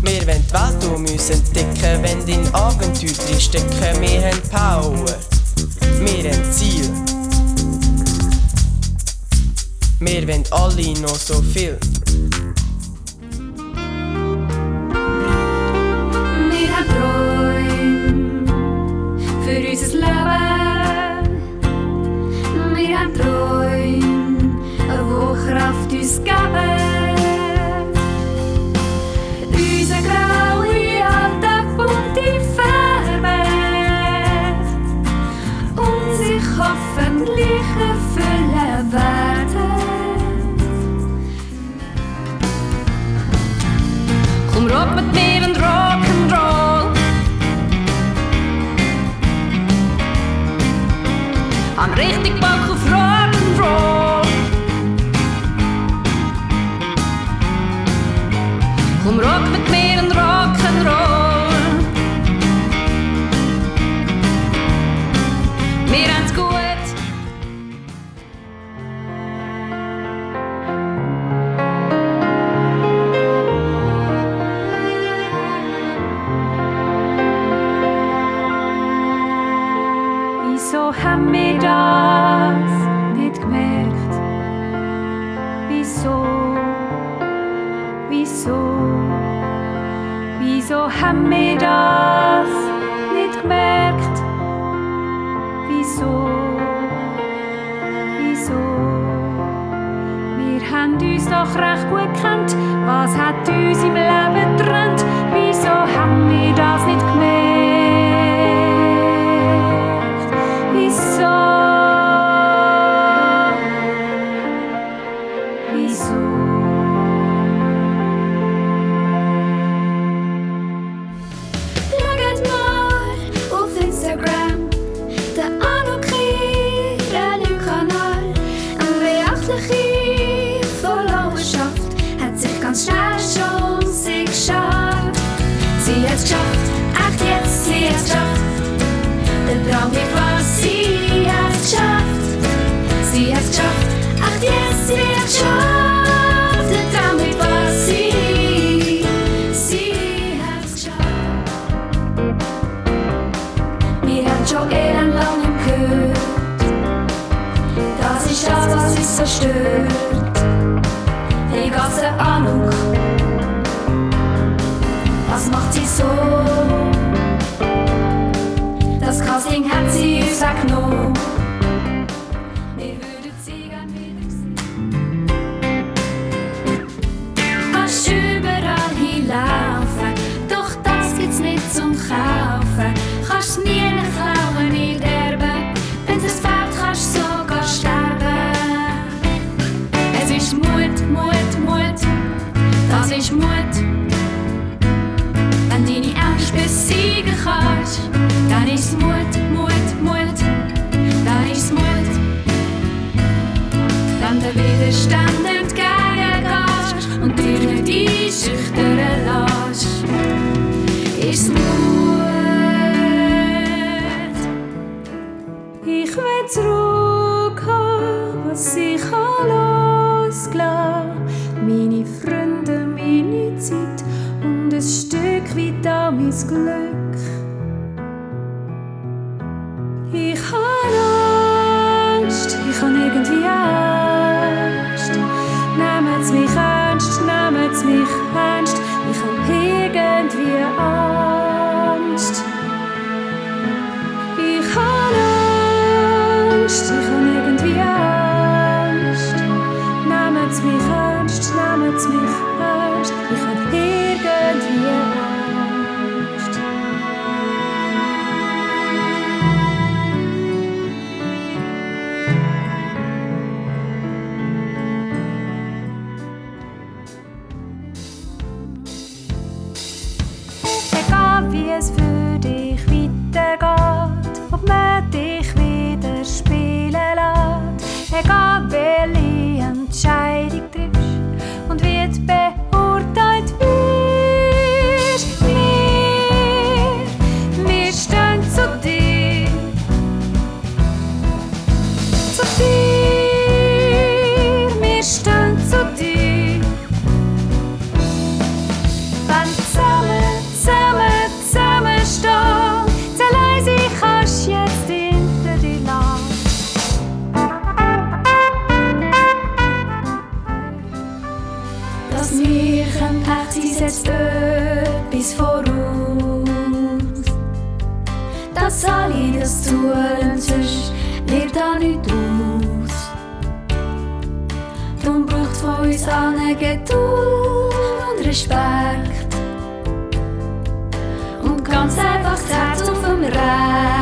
Wir wollen die Welt um uns entdecken, wenn in Abenteuer drin stecken. Wir haben Power, wir haben Ziel. Wir wollen alle noch so viel. Wir haben Träume für unser Leben. Wir haben Träume, wo Kraft uns geben. Unser graue Alltag bunte Farben und sich hoffentlich erfüllen werden. Komm, rock mit mir und Rock'n'Roll. Hab richtig Bock auf Rock'n'Roll. Komm, rock mit mir und Rock'n'Roll. Wir haben's gut. Wieso haben wir das nicht gemerkt? Wieso haben wir das nicht gemerkt? Wieso? Wir haben uns doch recht gut gekannt. Was hat uns im Leben getrennt? Wieso haben wir das nicht gemerkt? Wieso? Schaut mal auf Instagram, der Anokri, der neue Kanal. Eine beachtliche Followerschaft hat sich ganz schnell schon sie geschafft. Sie hat's geschafft, echt jetzt, sie hat's geschafft. Der Traum wird wahr, sie hat's geschafft. Sie hat's geschafft, echt jetzt, sie hat's geschafft. Der Traum wird wahr, sie hat's geschafft. Wir haben schon elendlang gehört, das ist das, was uns zerstört. Die ganze Ahnung, was macht sie so? Das Casting hat sie uns auch genommen. Wir würden sie gern wieder sehen. Kannst überall hinlaufen, doch das gibt's nicht zum Kaufen. Kannst nie klauen, nicht erben, wenn es fällt, kannst sogar sterben. Es ist Mut, das ist Mut. Wenn deine Angst besiegen kannst, dann ist Mut, dann ist Mut. Wenn der Widerstand entgegengehst und dich nicht einschüchtern lässt, ist Mut. Ich will zurückhaben, was ich losgelassen. Meine Freunde, meine Zeit und ein Stück weit auch mein Glück. Ich habe Angst, ich habe irgendwie Angst. Nehmt's mich ernst, nehmt's mich ernst. Ich habe irgendwie Angst. Ich habe Angst, ich habe irgendwie Angst. Nehmt's mich ernst, nehmt's mich ernst. Ich habe irgendwie Angst. Egal wie es für dich weitergeht, ob man dich wieder spielen lässt, egal welche Entscheidung triffst und wie du beurteilt dass wir echt sein, setzt etwas voraus. Dass alle das tun, sonst wird da nichts draus. Darum braucht von uns allen Geduld und Respekt. Und ganz einfach das Herz auf dem Recht.